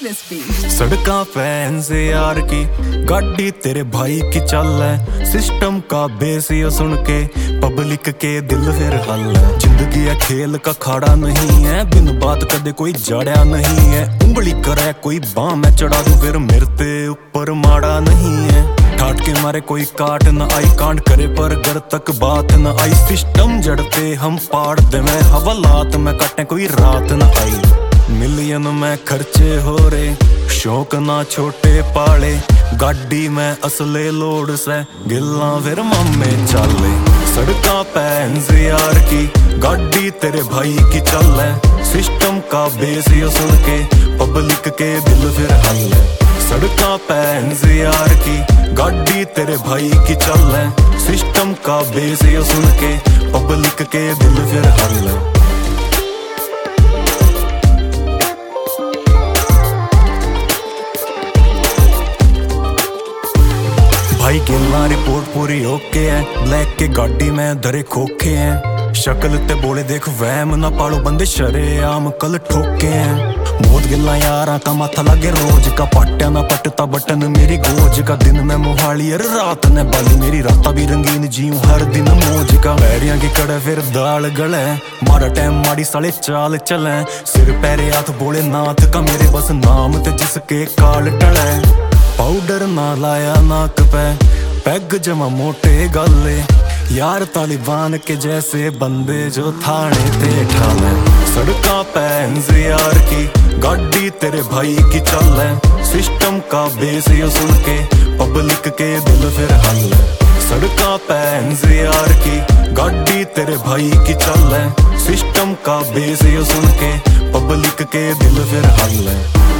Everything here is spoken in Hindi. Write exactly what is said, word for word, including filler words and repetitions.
this beat. सड़का पे एनसीआर की गाड़ी तेरे भाई की चल है, सिस्टम का बेस ये सुन के पब्लिक के दिल फिर हल है। जिंदगी है खेल का खाड़ा नहीं है, बिन बात कदे कोई जड़या नहीं है। उंगली करे कोई बाह में चढ़ा दूं फिर मेरे ते ऊपर माड़ा नहीं है। ठाट के मारे कोई काट न आई, कांड करे पर घर तक बात न आई। सिस्टम जड़ते हम पाड़ दे में हवालात में काटे कोई रात न आई। मिलियन में खर्चे हो रे, शौक ना छोटे पाले। गाड़ी में असले लोड से गिल्ला फिर मम्मे चाले। सड़का पे एनसीआर की गाड़ी तेरे भाई की चल है, सिस्टम का बेस ये सुन के पब्लिक के दिल फिर हल है। सड़का पे एनसीआर की गाड़ी तेरे भाई की चल है, सिस्टम का बेस ये सुन के पब्लिक के दिल फिर हल है। भाई गिल्ला रिपोर्ट पूरी ओके है, ब्लैक के गाड़ी में धरे खोखे हैं। शक्ल ते बोले देख वहम ना पालो, बंदे शरेआम कल ठोके हैं। बहुत गिल्ला यारा का माथा लगे रोज का, पट्टा ना पटता बटन मेरी गोज का। दिन में मोहाली और रात ने बाली, मेरी राता भी रंगीन जीऊं हर दिन मौज का। पैरियां की कड़े फिर दाल गले, मारा टाइम माड़ी साले चाल चले। सिर पैरे हाथ बोले नाथ का, मेरे बस नाम ते जिसके काल टले। पाउडर ना लाया नाक पे, पैग जमा मोटे गाले। यार तालिबान के जैसे बंदे जो थाने ते ठाले। सड़का पे एनसीआर की गाड़ी तेरे भाई की चल है, सिस्टम का बेस ये सुन के पब्लिक के दिल फिर हल है। सड़का पे एनसीआर की गाड़ी तेरे भाई की चल है, सिस्टम का बेस ये सुन के पब्लिक के दिल फिर हल है।